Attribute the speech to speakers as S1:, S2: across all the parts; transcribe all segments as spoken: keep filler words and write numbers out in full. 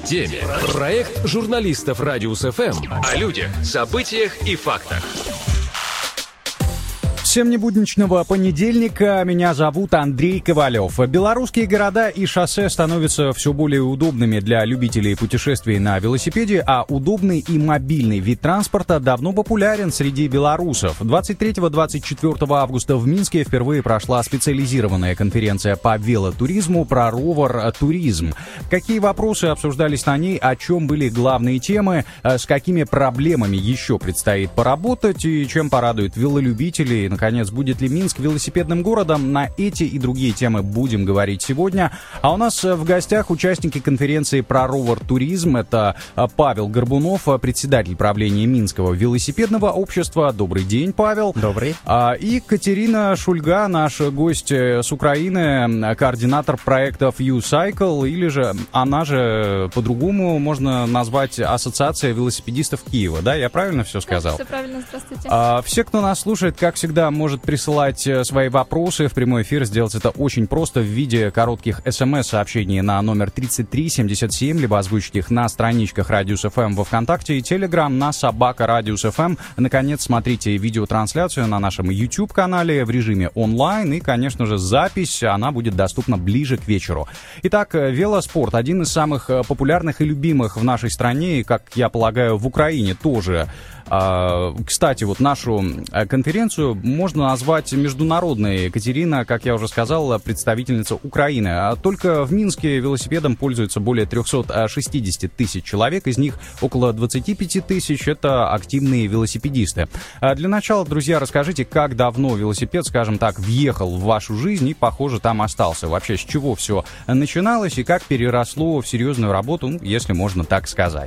S1: В теме. Проект журналистов Радиус эф эм о людях, событиях и фактах.
S2: Всем небудничного понедельника. Меня зовут Андрей Ковалев. Белорусские города и шоссе становятся все более удобными для любителей путешествий на велосипеде, а удобный и мобильный вид транспорта давно популярен среди белорусов. двадцать третьего — двадцать четвёртого августа в Минске впервые прошла специализированная конференция по велотуризму про ровер-туризм. Какие вопросы обсуждались на ней, о чем были главные темы, с какими проблемами еще предстоит поработать и чем порадует велолюбителей. Наконец, будет ли Минск велосипедным городом? На эти и другие темы будем говорить сегодня. А у нас в гостях участники конференции про ровер-туризм. Это Павел Горбунов, председатель правления Минского велосипедного общества. Добрый день, Павел.
S3: Добрый.
S2: И Катерина Шульга, наш гость с Украины, координатор проектов U-Cycle, или же она же по-другому можно назвать Ассоциация велосипедистов Киева. Да, я правильно все сказал?
S4: Да, все правильно, здравствуйте.
S2: А, все, кто нас слушает, как всегда, может присылать свои вопросы в прямой эфир. Сделать это очень просто в виде коротких смс-сообщений на номер тридцать три семьдесят семь, либо озвучить их на страничках Радиус эф эм во ВКонтакте и Телеграм на собака Радиус эф эм. Наконец, смотрите видеотрансляцию на нашем YouTube-канале в режиме онлайн. И, конечно же, запись, она будет доступна ближе к вечеру. Итак, велоспорт — один из самых популярных и любимых в нашей стране, и, как я полагаю, в Украине тоже. Кстати, вот нашу конференцию можно назвать международной. Екатерина, как я уже сказал, представительница Украины. А только в Минске велосипедом пользуются более триста шестьдесят тысяч человек. Из них около двадцать пять тысяч — это активные велосипедисты. Для начала, друзья, расскажите, как давно велосипед, скажем так, въехал в вашу жизнь и, похоже, там остался. Вообще, с чего все начиналось и как переросло в серьезную работу, ну, если можно так сказать.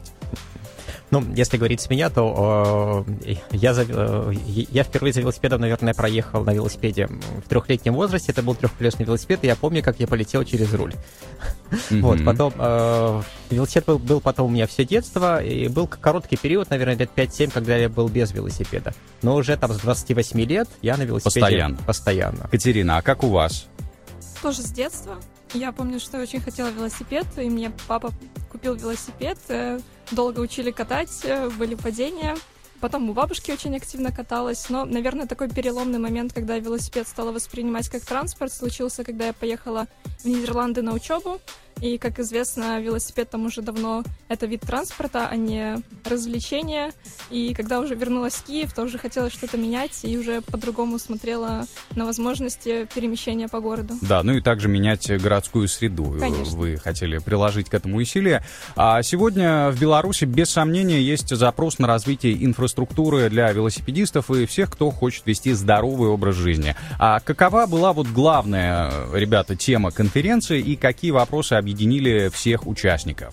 S3: Ну, если говорить с меня, то э, я, э, я впервые за велосипедом, наверное, проехал на велосипеде в трехлетнем возрасте. Это был трехколесный велосипед, и я помню, как я полетел через руль. Mm-hmm. Вот, потом э, велосипед был, был потом у меня все детство, и был короткий период, наверное, лет пять-семь, когда я был без велосипеда. Но уже там с двадцати восьми лет я на велосипеде
S2: постоянно.
S3: постоянно.
S2: Катерина, а как у вас?
S4: Тоже с детства. Я помню, что я очень хотела велосипед, и мне папа купил велосипед. Долго учили катать, были падения. Потом у бабушки очень активно каталась. Но, наверное, такой переломный момент, когда я велосипед стала воспринимать как транспорт, случился, когда я поехала в Нидерланды на учебу. И, как известно, велосипед там уже давно это вид транспорта, а не развлечение. И когда уже вернулась в Киев, то уже хотела что-то менять и уже по-другому смотрела на возможности перемещения по городу.
S2: Да, ну и также менять городскую среду.
S4: Конечно.
S2: Вы хотели приложить к этому усилия. А сегодня в Беларуси, без сомнения, есть запрос на развитие инфраструктуры для велосипедистов и всех, кто хочет вести здоровый образ жизни. А какова была вот главная, ребята, тема конференции и какие вопросы объединили всех участников?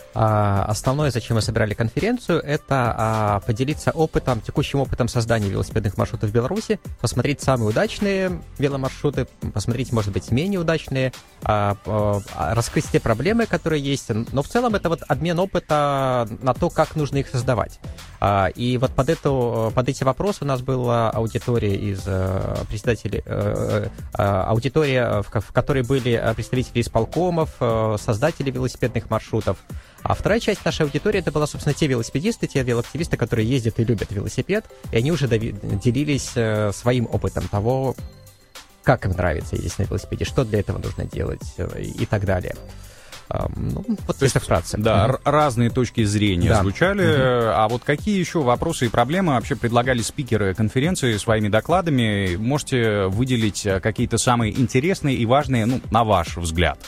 S3: А, основное, зачем мы собирали конференцию, это а, поделиться опытом, текущим опытом создания велосипедных маршрутов в Беларуси, посмотреть самые удачные веломаршруты, посмотреть, может быть, менее удачные, а, а, раскрыть те проблемы, которые есть. Но в целом это вот обмен опыта на то, как нужно их создавать. А, и вот под, эту, под эти вопросы у нас была аудитория из а, председателей, а, а, аудитория, в, в которой были представители исполкомов, а, создатели велосипедных маршрутов. А вторая часть нашей аудитории — это была, собственно, те велосипедисты, те велоактивисты, которые ездят и любят велосипед, и они уже делились э, своим опытом того, как им нравится ездить на велосипеде, что для этого нужно делать э, и так далее. Um, ну, вот
S2: то есть вкратце. Да, uh-huh. разные точки зрения да. звучали. Uh-huh. А вот какие еще вопросы и проблемы вообще предлагали спикеры конференции своими докладами? Можете выделить какие-то самые интересные и важные, ну, на ваш взгляд?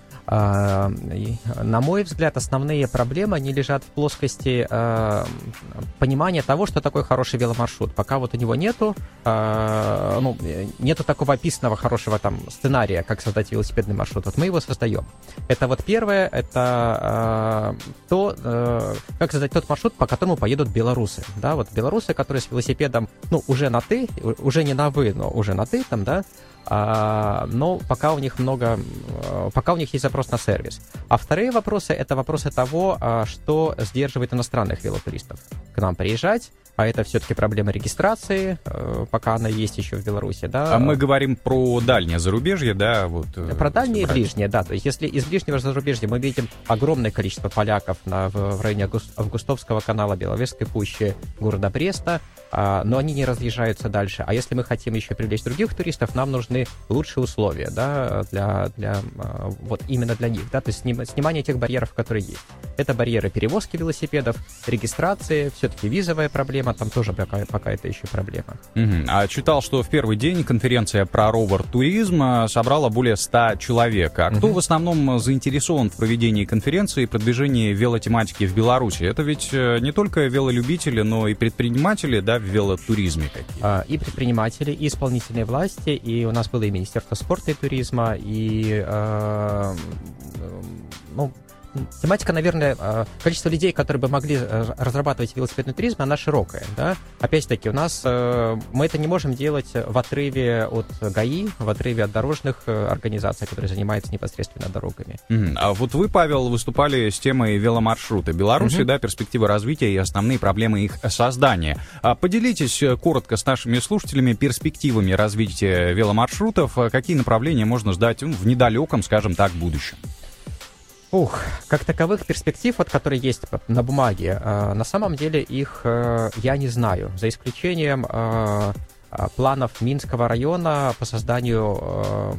S3: На мой взгляд, основные проблемы, они лежат в плоскости э, понимания того, что такое хороший веломаршрут. Пока вот у него нету, э, ну, нету такого описанного хорошего там сценария, как создать велосипедный маршрут. Вот мы его создаем. Это вот первое, это э, то, э, как создать тот маршрут, по которому поедут белорусы. Да, вот белорусы, которые с велосипедом, ну, уже на «ты», уже не на «вы», но уже на «ты», там, да, А, но пока у них много, пока у них есть запрос на сервис. А вторые вопросы — это вопросы того, что сдерживает иностранных велотуристов к нам приезжать, а это все-таки проблема регистрации, э, пока она есть еще в Беларуси, да.
S2: А мы говорим про дальнее зарубежье, да, вот.
S3: Про дальнее и ближнее, да. То есть если из ближнего зарубежья мы видим огромное количество поляков на, в, в районе Августовского канала, Беловежской пущи, города Бреста, а, но они не разъезжаются дальше. А если мы хотим еще привлечь других туристов, нам нужны лучшие условия, да, для, для вот именно для них, да, то есть сним, снимание тех барьеров, которые есть. Это барьеры перевозки велосипедов, регистрации, все-таки визовая проблема, там тоже пока, пока это еще проблема.
S2: Угу. А читал, что в первый день конференция про ровер-туризм собрала более ста человек. А кто угу. в основном заинтересован в проведении конференции и продвижении велотематики в Беларуси? Это ведь не только велолюбители, но и предприниматели, да, в велотуризме какие-то?
S3: А, и предприниматели, и исполнительные власти, и у нас было и Министерство спорта и туризма, и э, ну, тематика, наверное, количество людей, которые бы могли разрабатывать велосипедный туризм, она широкая, да. Опять-таки, у нас мы это не можем делать в отрыве от ГАИ, в отрыве от дорожных организаций, которые занимаются непосредственно дорогами.
S2: Mm-hmm. А вот вы, Павел, выступали с темой веломаршрута Беларуси, mm-hmm. да, перспективы развития и основные проблемы их создания. Поделитесь коротко с нашими слушателями перспективами развития веломаршрутов, какие направления можно ждать в недалеком, скажем так, будущем.
S3: Ух, как таковых перспектив, вот, которые есть на бумаге, э, на самом деле их э, я не знаю, за исключением э, планов Минского района по созданию э,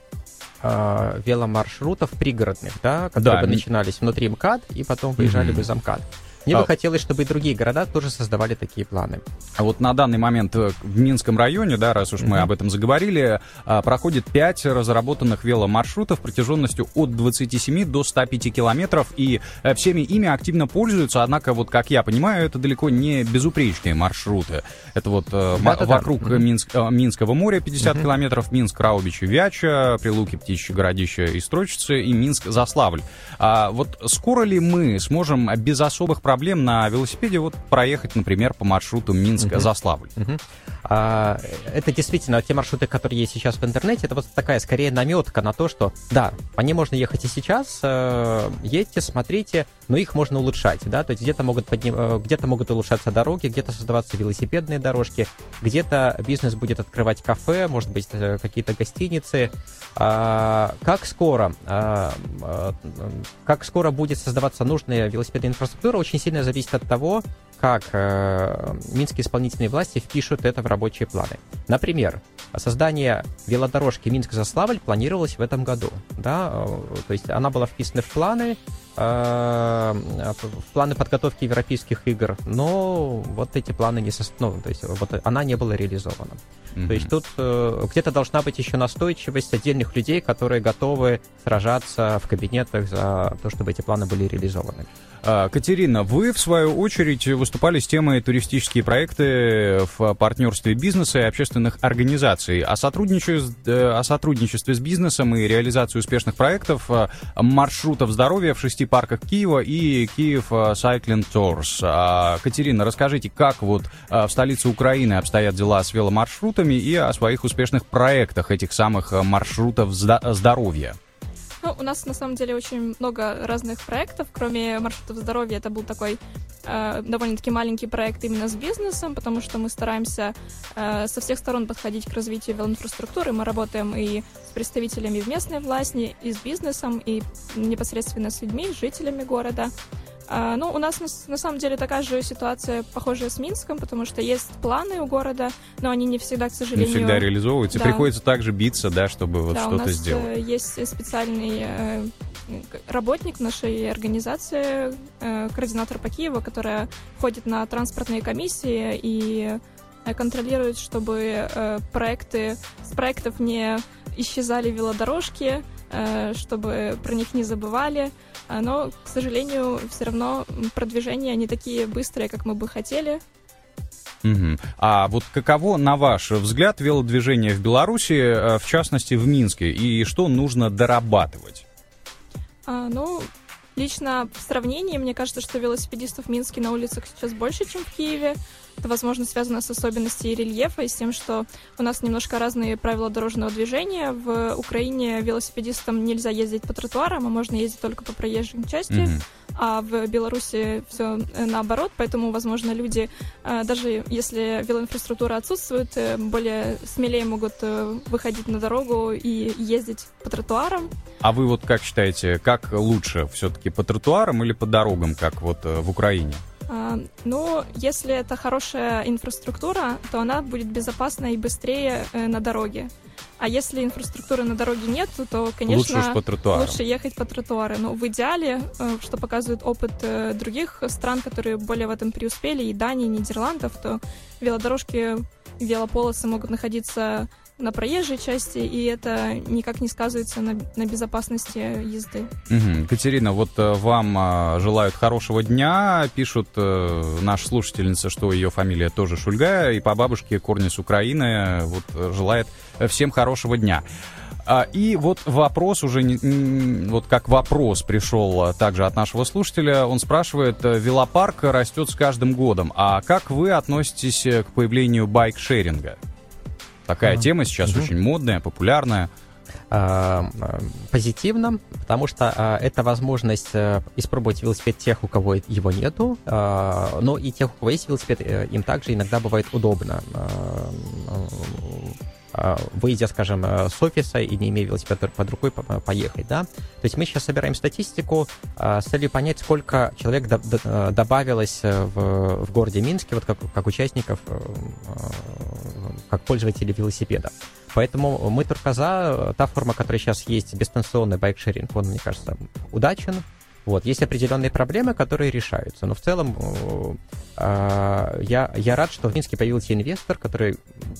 S3: э, веломаршрутов пригородных, да, которые да. бы начинались внутри МКАД и потом выезжали mm-hmm. бы за МКАД. Мне а... бы хотелось, чтобы и другие города тоже создавали такие планы.
S2: А вот на данный момент в Минском районе, да, раз уж mm-hmm. мы об этом заговорили, проходит пять разработанных веломаршрутов протяженностью от двадцати семи до ста пяти километров, и всеми ими активно пользуются, однако, вот как я понимаю, это далеко не безупречные маршруты. Это вот да, м- да, вокруг да. Минск, Минского моря пятьдесят mm-hmm. километров, Минск, Раубичи, Вяча, Прилуки, Птичье городище и Строчицы, и Минск, Заславль. А вот скоро ли мы сможем без особых проблем проблем на велосипеде вот проехать, например, по маршруту Минск-Заславль? Uh-huh. Uh-huh.
S3: А, это действительно те маршруты, которые есть сейчас в интернете, это вот такая скорее наметка на то, что да, по ним можно ехать и сейчас, э, едьте, смотрите, но их можно улучшать, да, то есть где-то могут, подним, где-то могут улучшаться дороги, где-то создаваться велосипедные дорожки, где-то бизнес будет открывать кафе, может быть, какие-то гостиницы. А, как скоро, а, а, как скоро будет создаваться нужная велосипедная инфраструктура, очень сильно зависит от того, как э, минские исполнительные власти впишут это в рабочие планы. Например, создание велодорожки Минск-Заславль планировалось в этом году. Да? То есть она была вписана в планы, э, в планы подготовки европейских игр, но вот эти планы не со... ну, то есть вот она не была реализована. Mm-hmm. То есть тут э, где-то должна быть еще настойчивость отдельных людей, которые готовы сражаться в кабинетах за то, чтобы эти планы были реализованы.
S2: Катерина, вы, в свою очередь, выступали с темой туристические проекты в партнерстве бизнеса и общественных организаций. О сотрудничестве, о сотрудничестве с бизнесом и реализации успешных проектов, маршрутов здоровья в шести парках Киева и Киев Cycling Tours. Катерина, расскажите, как вот в столице Украины обстоят дела с веломаршрутами и о своих успешных проектах этих самых маршрутов здоровья.
S4: Ну, у нас, на самом деле, очень много разных проектов. Кроме маршрутов здоровья, это был такой э, довольно-таки маленький проект именно с бизнесом, потому что мы стараемся э, со всех сторон подходить к развитию велоинфраструктуры. Мы работаем и с представителями в местной власти, и с бизнесом, и непосредственно с людьми, с жителями города. Uh, ну, у нас на, на самом деле такая же ситуация, похожая с Минском, потому что есть планы у города, но они не всегда, к сожалению...
S2: Не всегда реализовываются, да. Приходится также биться, да, чтобы вот
S4: да,
S2: что-то
S4: у нас
S2: сделать.
S4: Есть специальный э, работник нашей организации, э, координатор по Киеву, которая ходит на транспортные комиссии и контролирует, чтобы э, проекты, с проектов не исчезали велодорожки, э, чтобы про них не забывали. Но, к сожалению, все равно продвижения не такие быстрые, как мы бы хотели.
S2: Угу. А вот каково, на ваш взгляд, велодвижение в Беларуси, в частности, в Минске, и что нужно дорабатывать?
S4: А, ну, лично в сравнении, мне кажется, что велосипедистов в Минске на улицах сейчас больше, чем в Киеве. Это, возможно, связано с особенностями рельефа и с тем, что у нас немножко разные правила дорожного движения. В Украине велосипедистам нельзя ездить по тротуарам, а можно ездить только по проезжей части. Mm-hmm. А в Беларуси все наоборот, поэтому, возможно, люди, даже если велоинфраструктура отсутствует, более смелее могут выходить на дорогу и ездить по тротуарам.
S2: А вы вот как считаете, как лучше, все-таки по тротуарам или по дорогам, как вот в Украине?
S4: А, ну, если это хорошая инфраструктура, то она будет безопасна и быстрее э, на дороге. А если инфраструктуры на дороге нет, то, конечно,
S2: лучше, по тротуарам.
S4: лучше ехать по тротуару. Но в идеале, э, что показывает опыт э, других стран, которые более в этом преуспели, и Дании, и Нидерландов, то велодорожки, велополосы могут находиться на проезжей части, и это никак не сказывается на, на безопасности езды.
S2: Угу. Катерина, вот э, вам э, желают хорошего дня. Пишут э, наша слушательница, что ее фамилия тоже Шульга, и по бабушке корни с Украины. Вот э, желает всем хорошего дня. А, и вот вопрос уже, не, не, вот как вопрос пришел также от нашего слушателя. Он спрашивает, велопарк растет с каждым годом, а как вы относитесь к появлению байк-шеринга? Такая а, тема сейчас угу. очень модная, популярная.
S3: А, позитивно, потому что а, это возможность а, испробовать велосипед тех, у кого его нету, а, но и тех, у кого есть велосипед, им также иногда бывает удобно, а, а, выйдя, скажем, с офиса и не имея велосипеда под рукой, поехать, да. То есть мы сейчас собираем статистику а, с целью понять, сколько человек до, до, добавилось в, в городе Минске, вот как, как участников, как пользователей велосипеда. Поэтому мы только за. Та форма, которая сейчас есть, дистанционный байк-шеринг, он, мне кажется, удачен. Вот. Есть определенные проблемы, которые решаются. Но в целом э, я, я рад, что в Минске появился инвестор, который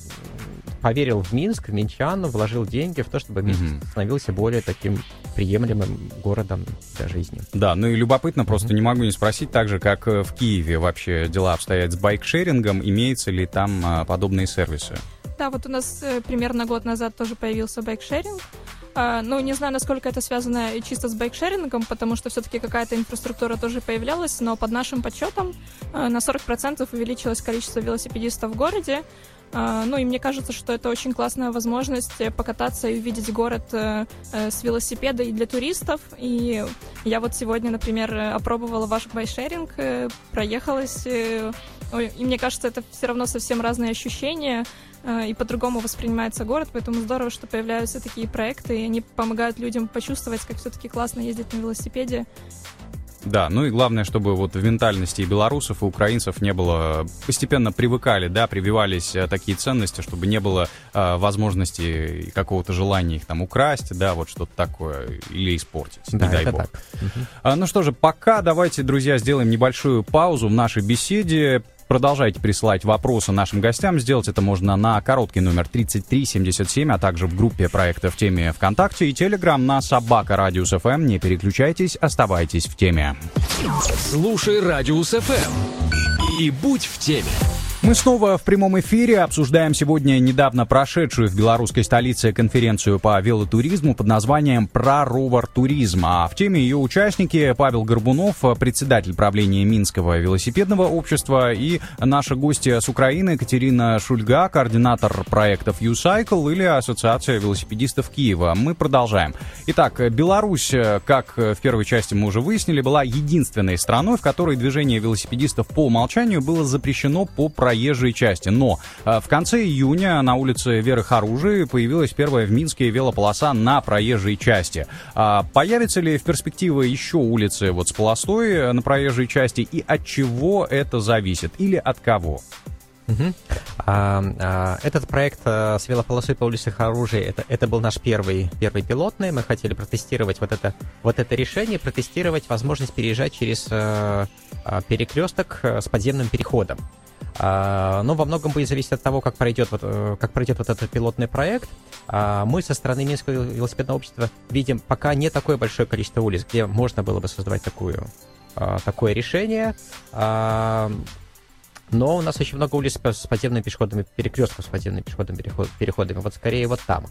S3: поверил в Минск, в минчан, вложил деньги в то, чтобы Минск mm-hmm. становился более таким приемлемым городом для жизни.
S2: Да, ну и любопытно, просто mm-hmm. не могу не спросить, так же, как в Киеве вообще дела обстоят с байк-шерингом, имеются ли там а, подобные сервисы?
S4: Да, вот у нас э, примерно год назад тоже появился байк-шеринг. Uh, ну, не знаю, насколько это связано чисто с байк-шерингом, потому что все-таки какая-то инфраструктура тоже появлялась, но под нашим подсчетом uh, на сорок процентов увеличилось количество велосипедистов в городе. Uh, ну, и мне кажется, что это очень классная возможность покататься и увидеть город uh, uh, с велосипеда и для туристов. И я вот сегодня, например, опробовала ваш байк-шеринг, uh, проехалась, uh, и мне кажется, это все равно совсем разные ощущения, и по-другому воспринимается город, поэтому здорово, что появляются такие проекты, и они помогают людям почувствовать, как все-таки классно ездить на велосипеде.
S2: Да, ну и главное, чтобы вот в ментальности и белорусов, и украинцев не было, постепенно привыкали, да, прививались такие ценности, чтобы не было э, возможности и какого-то желания их там украсть, да, вот что-то такое, или испортить,
S3: да,
S2: не дай
S3: это
S2: бог.
S3: Так.
S2: А, ну что же, пока давайте, друзья, сделаем небольшую паузу в нашей беседе. Продолжайте присылать вопросы нашим гостям. Сделать это можно на короткий номер тридцать три семьдесят семь, а также в группе проекта «В теме» ВКонтакте и Телеграм на собака Радиус эф эм. Не переключайтесь, оставайтесь в теме.
S1: Слушай Радиус эф эм и будь в теме.
S2: Мы снова в прямом эфире обсуждаем сегодня недавно прошедшую в белорусской столице конференцию по велотуризму под названием «Про-ровар туризм». А в теме ее участники Павел Горбунов, председатель правления Минского велосипедного общества, и наша гостья с Украины Катерина Шульга, координатор проектов U-Cycle или Ассоциация велосипедистов Киева. Мы продолжаем. Итак, Беларусь, как в первой части мы уже выяснили, была единственной страной, в которой движение велосипедистов по умолчанию было запрещено по проекту проезжей части. Но э, в конце июня на улице Веры Харужи появилась первая в Минске велополоса на проезжей части. А появятся ли в перспективе еще улицы вот с полосой на проезжей части, и от чего это зависит? Или от кого?
S3: Угу. А, а, этот проект а, с велополосой по улице Харужи, это, это был наш первый, первый пилотный. Мы хотели протестировать вот это, вот это решение, протестировать возможность переезжать через а, а, перекресток с подземным переходом. А, но во многом будет зависеть от того, как пройдет вот, как пройдет вот этот пилотный проект. А, мы со стороны Минского велосипедного общества видим пока не такое большое количество улиц, где можно было бы создавать такую, а, такое решение. А, но у нас очень много улиц с подземными переходами, перекрестков с подземными пешеходными переходами. Вот скорее вот там.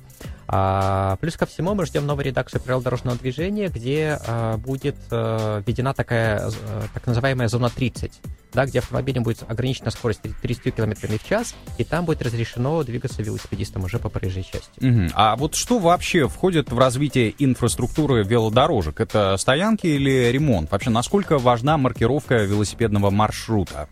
S3: А, плюс ко всему мы ждем новую редакцию правил дорожного движения, где а, будет а, введена такая, так называемая зона тридцать. да, где автомобилем будет ограничена скорость тридцать километров в час, и там будет разрешено двигаться велосипедистам уже по проезжей части.
S2: Угу. А вот что вообще входит в развитие инфраструктуры велодорожек? Это стоянки или ремонт? Вообще, насколько важна маркировка велосипедного маршрута?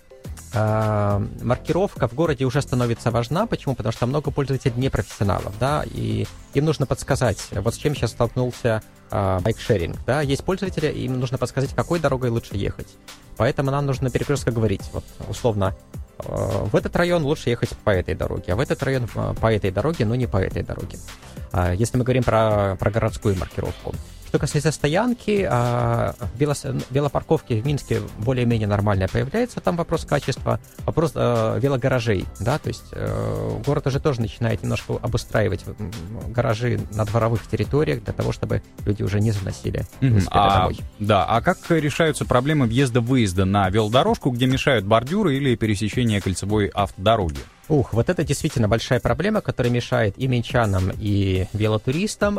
S3: Маркировка в городе уже становится важна. Почему? Потому что много пользователей непрофессионалов, да, и им нужно подсказать, вот с чем сейчас столкнулся а, байкшеринг, да, есть пользователи, им нужно подсказать, какой дорогой лучше ехать. Поэтому нам нужно перекрестко говорить, вот, условно, э, в этот район лучше ехать по этой дороге, а в этот район по этой дороге, но не по этой дороге. А, если мы говорим про, про городскую маркировку. Что касается стоянки, велопарковки в Минске более-менее нормально появляется, там вопрос качества, вопрос э, велогаражей, да, то есть э, город уже тоже начинает немножко обустраивать гаражи на дворовых территориях для того, чтобы люди уже не заносили велосипеды
S2: а,
S3: домой.
S2: Да, а как решаются проблемы въезда-выезда на велодорожку, где мешают бордюры или пересечение кольцевой автодороги?
S3: Ух, вот это действительно большая проблема, которая мешает и минчанам, и велотуристам.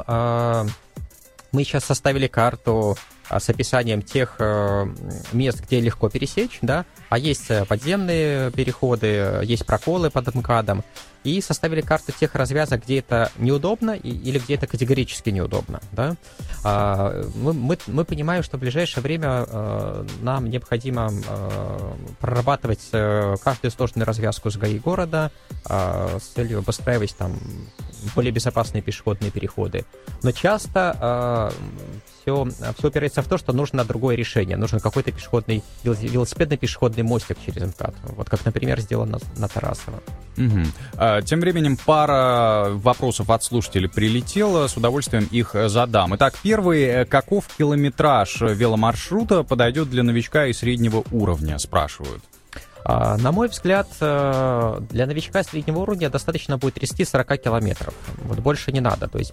S3: Мы сейчас составили карту с описанием тех мест, где легко пересечь, да, а есть подземные переходы, есть проколы под МКАДом, и составили карту тех развязок, где это неудобно или где это категорически неудобно, да. Мы, мы, мы понимаем, что в ближайшее время нам необходимо прорабатывать каждую сложную развязку с ГАИ города с целью обустраивать там более безопасные пешеходные переходы. Но часто все, все опирается в то, что нужно другое решение. Нужен какой-то пешеходный, велосипедный пешеходный мостик через МКАД. Вот как, например, сделано на Тарасово.
S2: Угу. А, тем временем пара вопросов от слушателей прилетела. С удовольствием их задам. Итак, первый. Каков километраж веломаршрута подойдет для новичка и среднего уровня, спрашивают.
S3: На мой взгляд, для новичка среднего уровня достаточно будет тридцать-сорок километров. Вот больше не надо. То есть,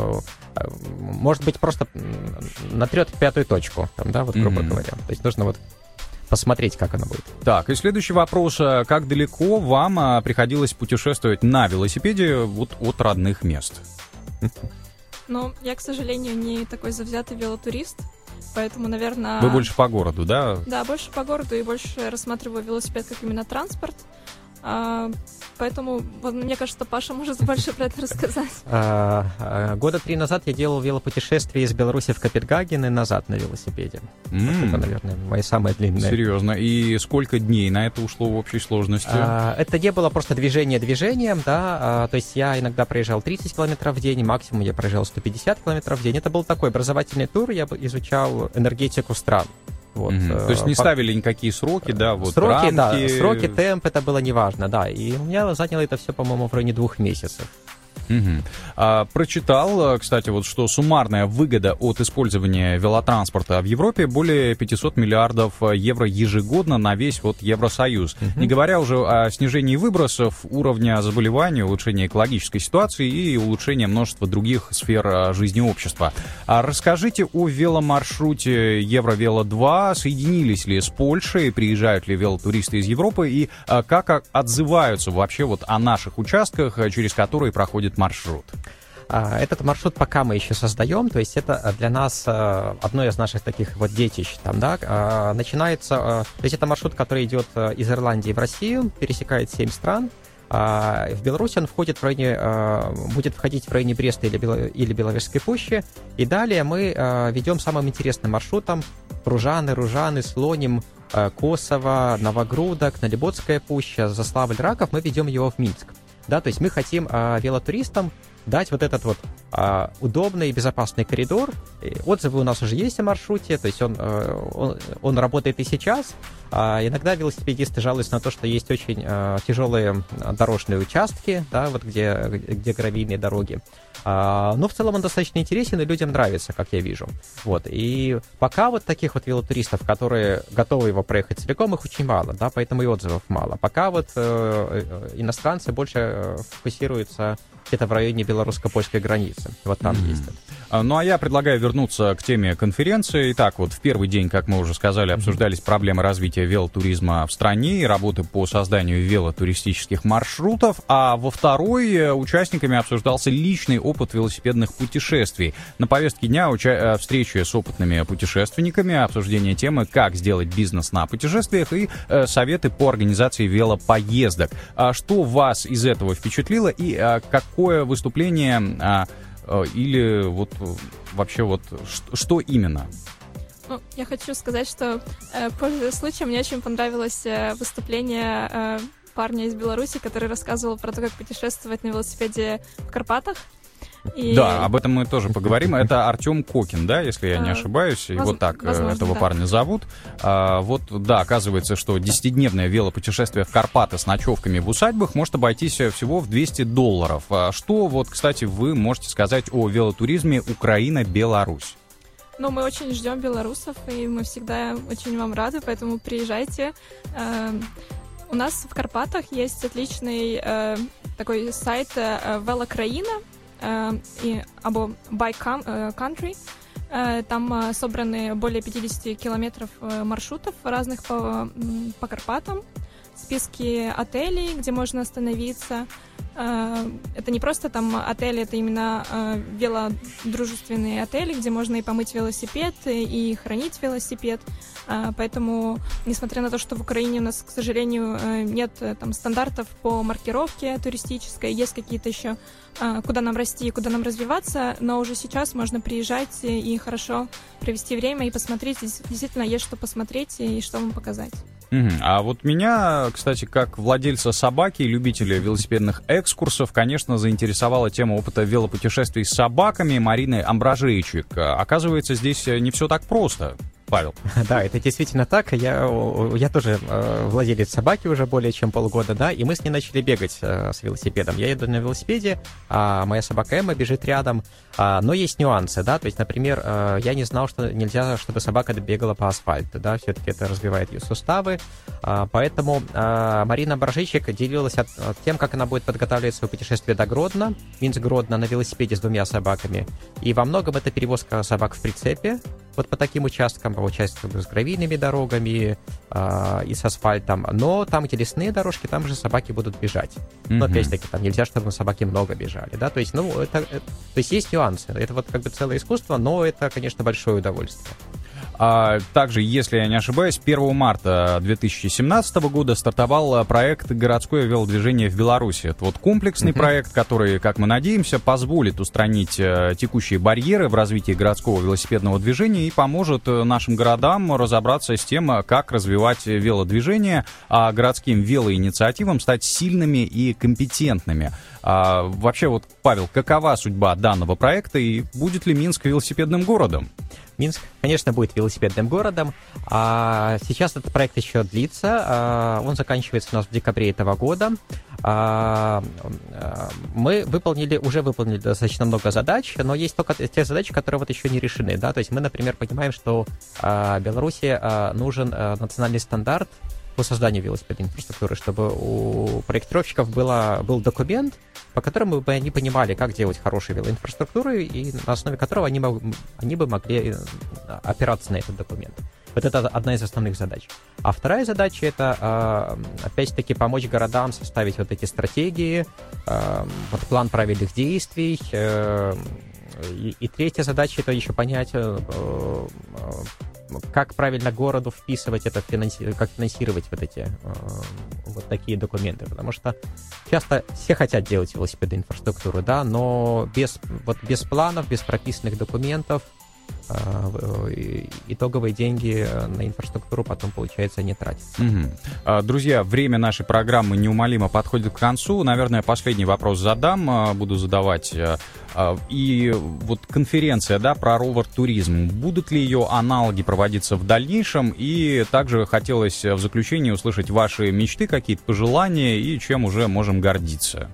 S3: может быть, просто натрет пятую точку, там, да, вот, грубо mm-hmm. говоря. То есть нужно вот посмотреть, как оно будет.
S2: Так, и следующий вопрос. Как далеко вам приходилось путешествовать на велосипеде вот от родных мест?
S4: Ну, я, к сожалению, не такой завзятый велотурист. Поэтому, наверное...
S2: Вы больше по городу, да?
S4: Да, больше по городу и больше рассматриваю велосипед как именно транспорт. А, поэтому, вот, мне кажется, Паша может больше про это рассказать.
S3: А, а, года три назад я делал велопутешествие из Беларуси в Копенгаген и назад на велосипеде. Mm. Это, наверное, мои самые длинные.
S2: Серьезно? И сколько дней на это ушло в общей сложности?
S3: А, это не было просто движение движением, да, а, то есть я иногда проезжал тридцать километров в день, максимум я проезжал сто пятьдесят километров в день. Это был такой образовательный тур, я изучал энергетику стран. Вот.
S2: Mm-hmm. То есть не ставили никакие сроки, да, вот
S3: сроки,
S2: рамки.
S3: Да, сроки, темп, это было неважно, да. И у меня заняло это все, по-моему, в районе двух месяцев.
S2: Угу. А, прочитал, кстати, вот, что суммарная выгода от использования велотранспорта в Европе более пятьсот миллиардов евро ежегодно на весь вот Евросоюз. Угу. Не говоря уже о снижении выбросов, уровня заболеваний, улучшении экологической ситуации и улучшении множества других сфер жизни общества. А расскажите о веломаршруте Евровело два. Соединились ли с Польшей, приезжают ли велотуристы из Европы и а, как отзываются вообще вот о наших участках, через которые проходит маршрут?
S3: Этот маршрут пока мы еще создаем, то есть это для нас одно из наших таких вот детищ. Там, да, начинается, то есть это маршрут, который идет из Ирландии в Россию, пересекает семь стран. В Беларуси он входит в районе, будет входить в районе Бреста или, Бело, или Беловежской пущи. И далее мы ведем самым интересным маршрутом Ружаны, Ружаны, Слоним, Косово, Новогрудок, Налиботская пуща, Заславль, Раков. Мы ведем его в Минск. Да, то есть мы хотим а, велотуристам дать вот этот вот а, удобный и безопасный коридор. И отзывы у нас уже есть о маршруте, то есть он, он, он работает и сейчас. А, иногда велосипедисты жалуются на то, что есть очень а, тяжелые дорожные участки, да, вот где, где гравийные дороги. А, но в целом он достаточно интересен и людям нравится, как я вижу. Вот. И пока вот таких вот велотуристов, которые готовы его проехать целиком, их очень мало, да, поэтому и отзывов мало. Пока вот э, иностранцы больше фокусируются где-то в районе белорусско-польской границы. Вот там mm-hmm. есть это.
S2: Ну, а я предлагаю вернуться к теме конференции. Итак, вот в первый день, как мы уже сказали, обсуждались проблемы развития велотуризма в стране и работы по созданию велотуристических маршрутов, а во второй участниками обсуждался личный опыт велосипедных путешествий. На повестке дня уча- встречи с опытными путешественниками, обсуждение темы «Как сделать бизнес на путешествиях» и э, советы по организации велопоездок. А что вас из этого впечатлило и а, какое выступление... А, или вот вообще вот что, что именно?
S4: Ну, я хочу сказать, что, э, пользуясь случаем, мне очень понравилось э, выступление э, парня из Беларуси, который рассказывал про то, как путешествовать на велосипеде в Карпатах. И...
S2: Да, об этом мы тоже поговорим. Это Артем Кокин, да, если я не ошибаюсь. Его
S4: Воз...
S2: так
S4: возможно,
S2: этого
S4: да.
S2: парня зовут. А, вот, да, оказывается, что десятидневное велопутешествие в Карпаты с ночевками в усадьбах может обойтись всего в двести долларов. А что, вот, кстати, вы можете сказать о велотуризме Украина-Беларусь?
S4: Ну, мы очень ждем белорусов, и мы всегда очень вам рады, поэтому приезжайте. У нас в Карпатах есть отличный э, такой сайт э, Велокраина, Uh, и, або By Country. Uh, там uh, собраны более пятьдесят километров uh, маршрутов разных по, по Карпатам, списки отелей, где можно остановиться. Uh, это не просто там отели, это именно uh, велодружественные отели, где можно и помыть велосипед, и, и хранить велосипед. Uh, поэтому, несмотря на то, что в Украине у нас, к сожалению, uh, нет uh, там стандартов по маркировке туристической, есть какие-то еще uh, куда нам расти, куда нам развиваться, но уже сейчас можно приезжать и хорошо провести время и посмотреть. Действительно, есть что посмотреть и что вам показать.
S2: Uh-huh. А вот меня, кстати, как владельца собаки и любителя велосипедных экскурсов, конечно, заинтересовала тема опыта велопутешествий с собаками Марины Амбражейчик. Оказывается, здесь не все так просто. Павел.
S3: Да, это действительно так. Я, я тоже э, владелец собаки уже более чем полгода, да, и мы с ней начали бегать э, с велосипедом. Я еду на велосипеде, а моя собака Эмма бежит рядом, а, но есть нюансы, да, то есть, например, э, я не знал, что нельзя, чтобы собака бегала по асфальту, да, все-таки это развивает ее суставы, а, поэтому а, Марина Боржичек делилась от, от тем, как она будет подготавливать свое путешествие до Гродно, Минск-Гродно на велосипеде с двумя собаками, и во многом это перевозка собак в прицепе, вот по таким участкам, по участкам с гравийными дорогами э, и с асфальтом. Но там, где лесные дорожки, там же собаки будут бежать. Mm-hmm. Но опять-таки, там нельзя, чтобы собаки много бежали, да, то есть, ну, это, это, то есть есть нюансы. Это вот как бы целое искусство, но это, конечно, большое удовольствие.
S2: А также, если я не ошибаюсь, первого марта две тысячи семнадцатого года стартовал проект «Городское велодвижение в Беларуси». Это вот комплексный uh-huh. проект, который, как мы надеемся, позволит устранить текущие барьеры в развитии городского велосипедного движения и поможет нашим городам разобраться с тем, как развивать велодвижение, а городским велоинициативам стать сильными и компетентными. А вообще, вот, Павел, какова судьба данного проекта и будет ли Минск велосипедным городом?
S3: Минск, конечно, будет велосипедным городом. А сейчас этот проект еще длится. А он заканчивается у нас в декабре этого года. А мы выполнили, уже выполнили достаточно много задач, но есть только те задачи, которые вот еще не решены. Да? То есть мы, например, понимаем, что а, Беларуси а, нужен а, национальный стандарт по созданию велосипедной инфраструктуры, чтобы у проектировщиков было, был документ, по которому бы они понимали, как делать хорошую велоинфраструктуру, и на основе которого они, мог, они бы могли опираться на этот документ. Вот это одна из основных задач. А вторая задача — это, опять-таки, помочь городам составить вот эти стратегии, вот план правильных действий. И, и третья задача — это еще понять, как правильно городу вписывать это, финанси... как финансировать вот эти э, вот такие документы, потому что часто все хотят делать велосипедную инфраструктуру, да, но без, вот без планов, без прописанных документов э, итоговые деньги на инфраструктуру потом, получается, не тратятся.
S2: Угу. Друзья, время нашей программы неумолимо подходит к концу. Наверное, последний вопрос задам, буду задавать. И вот конференция, да, про ровер-туризм, будут ли ее аналоги проводиться в дальнейшем? И также хотелось в заключение услышать ваши мечты, какие-то пожелания и чем уже можем гордиться.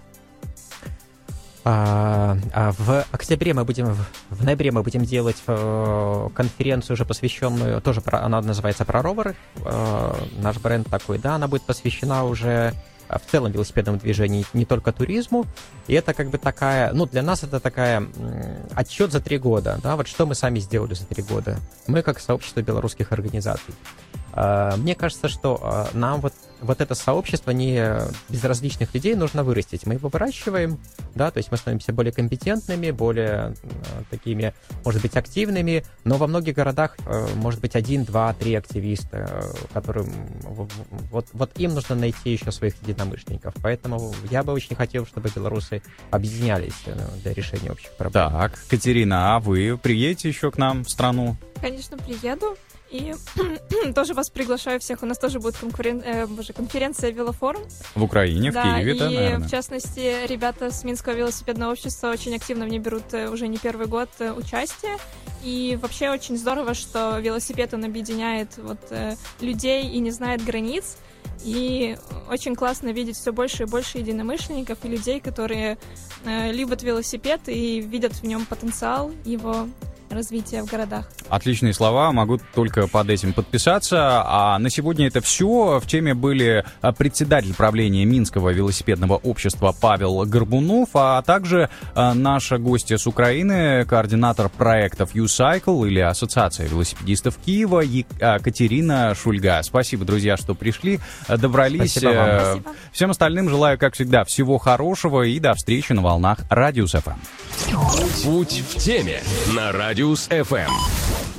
S3: А, а в октябре мы будем, в ноябре мы будем делать э, конференцию, уже посвященную, тоже про, она называется «Про роверы», э, наш бренд такой, да, она будет посвящена уже в целом велосипедному движению, не только туризму. И это как бы такая, ну, для нас это такая отчет за три года, да, вот что мы сами сделали за три года. Мы как сообщество белорусских организаций. Мне кажется, что нам вот, вот это сообщество не безразличных людей нужно вырастить. Мы его выращиваем, да, то есть мы становимся более компетентными, более такими, может быть, активными, но во многих городах может быть один, два, три активиста, которым вот, вот им нужно найти еще своих единомышленников. Поэтому я бы очень хотел, чтобы белорусы объединялись для решения общих проблем.
S2: Так, Катерина, а вы приедете еще к нам в страну?
S4: Конечно, приеду. И тоже вас приглашаю всех. У нас тоже будет конкурен... э, боже, конференция «Велофорум».
S2: В Украине,
S4: да,
S2: в Киеве,
S4: и,
S2: да, наверное.
S4: в частности, ребята с Минского велосипедного общества очень активно в ней берут уже не первый год участие. И вообще очень здорово, что велосипед, он объединяет вот, людей и не знает границ. И очень классно видеть все больше и больше единомышленников и людей, которые э, любят велосипед и видят в нем потенциал его развития в городах.
S2: Отличные слова, могу только под этим подписаться. А на сегодня это все. В теме были председатель правления Минского велосипедного общества Павел Горбунов, а также наша гостья с Украины, координатор проектов U-Cycle или Ассоциация велосипедистов Киева Катерина Шульга. Спасибо, друзья, что пришли, добрались.
S3: Спасибо вам.
S4: Спасибо.
S2: Всем остальным желаю, как всегда, всего хорошего и до встречи на волнах Радиус эф эм.
S1: Путь в теме на Радиус эф эм.